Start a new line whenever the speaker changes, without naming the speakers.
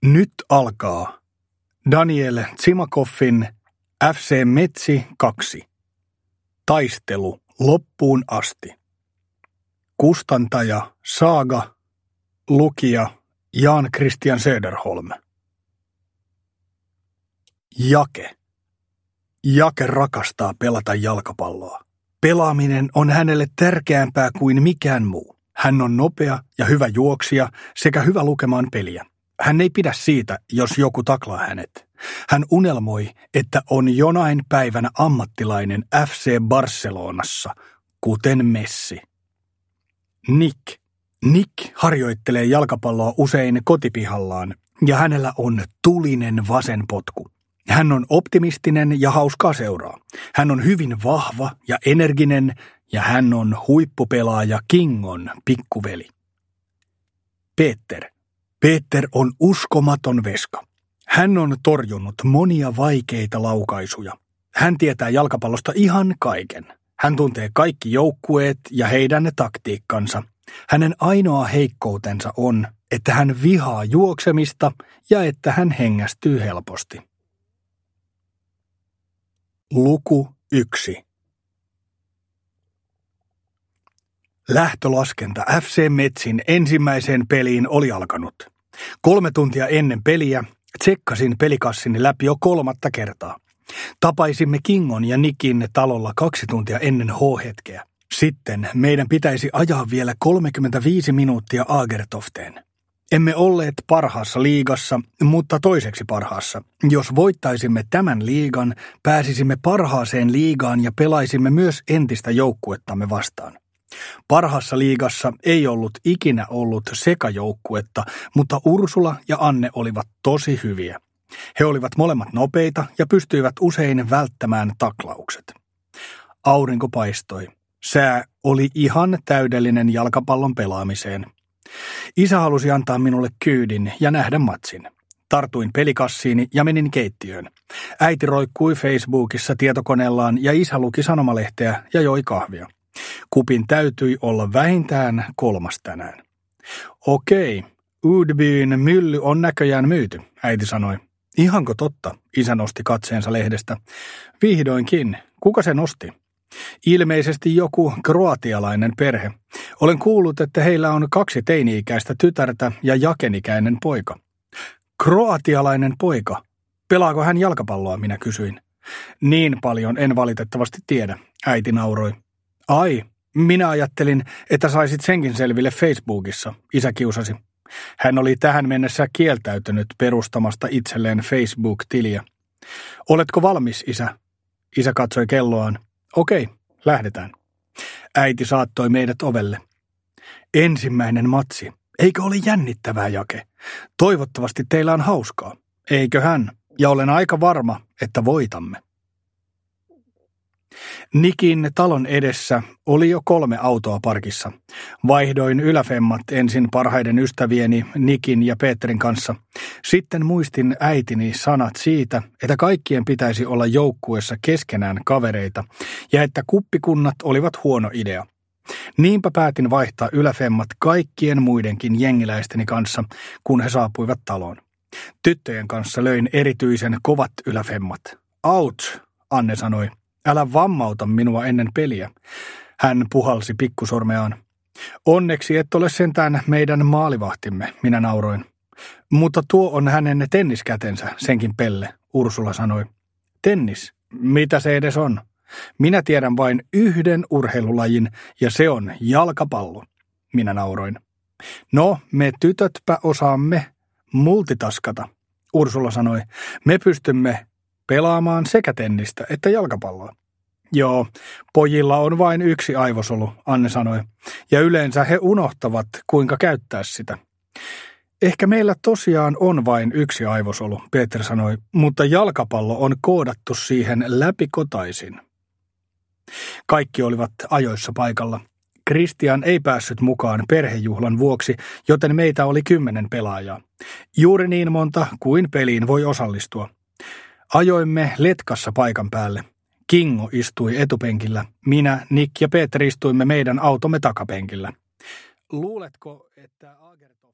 Nyt alkaa Daniel Tsimakoffin FC Metsi 2. Taistelu loppuun asti. Kustantaja Saga. Lukija Jan Christian Söderholm. Jake. Jake rakastaa pelata jalkapalloa. Pelaaminen on hänelle tärkeämpää kuin mikään muu. Hän on nopea ja hyvä juoksija sekä hyvä lukemaan peliä. Hän ei pidä siitä, jos joku taklaa hänet. Hän unelmoi, että on jonain päivänä ammattilainen FC Barcelonassa, kuten Messi. Nick harjoittelee jalkapalloa usein kotipihallaan ja hänellä on tulinen vasen potku. Hän on optimistinen ja hauskaa seuraa. Hän on hyvin vahva ja energinen ja hän on huippupelaaja Kingon pikkuveli. Peter on uskomaton veska. Hän on torjunut monia vaikeita laukaisuja. Hän tietää jalkapallosta ihan kaiken. Hän tuntee kaikki joukkueet ja heidän taktiikkansa. Hänen ainoa heikkoutensa on, että hän vihaa juoksemista ja että hän hengästyy helposti. Luku 1. Lähtölaskenta FC Metsin ensimmäiseen peliin oli alkanut. 3 tuntia ennen peliä tsekkasin pelikassini läpi jo 3. kertaa. Tapaisimme Kingon ja Nikin talolla 2 tuntia ennen H-hetkeä. Sitten meidän pitäisi ajaa vielä 35 minuuttia Agertofteen. Emme olleet parhaassa liigassa, mutta toiseksi parhaassa. Jos voittaisimme tämän liigan, pääsisimme parhaaseen liigaan ja pelaisimme myös entistä joukkuettamme vastaan. Parhaassa liigassa ei ikinä ollut sekajoukkuetta, mutta Ursula ja Anne olivat tosi hyviä. He olivat molemmat nopeita ja pystyivät usein välttämään taklaukset. Aurinko paistoi. Sää oli ihan täydellinen jalkapallon pelaamiseen. Isä halusi antaa minulle kyydin ja nähdä matsin. Tartuin pelikassiini ja menin keittiöön. Äiti roikkui Facebookissa tietokoneellaan ja isä luki sanomalehteä ja joi kahvia. Kupin täytyi olla vähintään 3 tänään. Okei, Udbyn mylly on näköjään myyty, äiti sanoi. Ihanko totta, isä nosti katseensa lehdestä. Vihdoinkin, kuka sen osti? Ilmeisesti joku kroatialainen perhe. Olen kuullut, että heillä on 2 teini-ikäistä tytärtä ja jakenikäinen poika. Kroatialainen poika? Pelaako hän jalkapalloa, minä kysyin. Niin paljon en valitettavasti tiedä, äiti nauroi. Ai, minä ajattelin, että saisit senkin selville Facebookissa, isä kiusasi. Hän oli tähän mennessä kieltäytynyt perustamasta itselleen Facebook-tiliä. Oletko valmis, isä? Isä katsoi kelloaan. Okei, lähdetään. Äiti saattoi meidät ovelle. Ensimmäinen matsi. Eikö ole jännittävää, Jake? Toivottavasti teillä on hauskaa. Eiköhän? Ja olen aika varma, että voitamme. Nikin talon edessä oli jo 3 autoa parkissa. Vaihdoin yläfemmat ensin parhaiden ystävieni Nikin ja Peterin kanssa. Sitten muistin äitini sanat siitä, että kaikkien pitäisi olla joukkueessa keskenään kavereita ja että kuppikunnat olivat huono idea. Niinpä päätin vaihtaa yläfemmat kaikkien muidenkin jengiläisteni kanssa, kun he saapuivat taloon. Tyttöjen kanssa löin erityisen kovat yläfemmat. Ouch, Anne sanoi. Älä vammauta minua ennen peliä. Hän puhalsi pikkusormeaan. Onneksi et ole sentään meidän maalivahtimme, minä nauroin. Mutta tuo on hänen tenniskätensä, senkin Pelle, Ursula sanoi. Tennis? Mitä se edes on? Minä tiedän vain yhden urheilulajin ja se on jalkapallo, minä nauroin. No, me tytötpä osaamme multitaskata, Ursula sanoi. Me pystymme pelaamaan sekä tennistä että jalkapalloa. Joo, pojilla on vain 1 aivosolu, Anne sanoi, ja yleensä he unohtavat, kuinka käyttää sitä. Ehkä meillä tosiaan on vain 1 aivosolu, Peter sanoi, mutta jalkapallo on koodattu siihen läpikotaisin. Kaikki olivat ajoissa paikalla. Christian ei päässyt mukaan perhejuhlan vuoksi, joten meitä oli 10 pelaajaa. Juuri niin monta kuin peliin voi osallistua. Ajoimme letkassa paikan päälle. Kingo istui etupenkillä, minä, Nick ja Peter istuimme meidän automme takapenkillä. Luuletko, että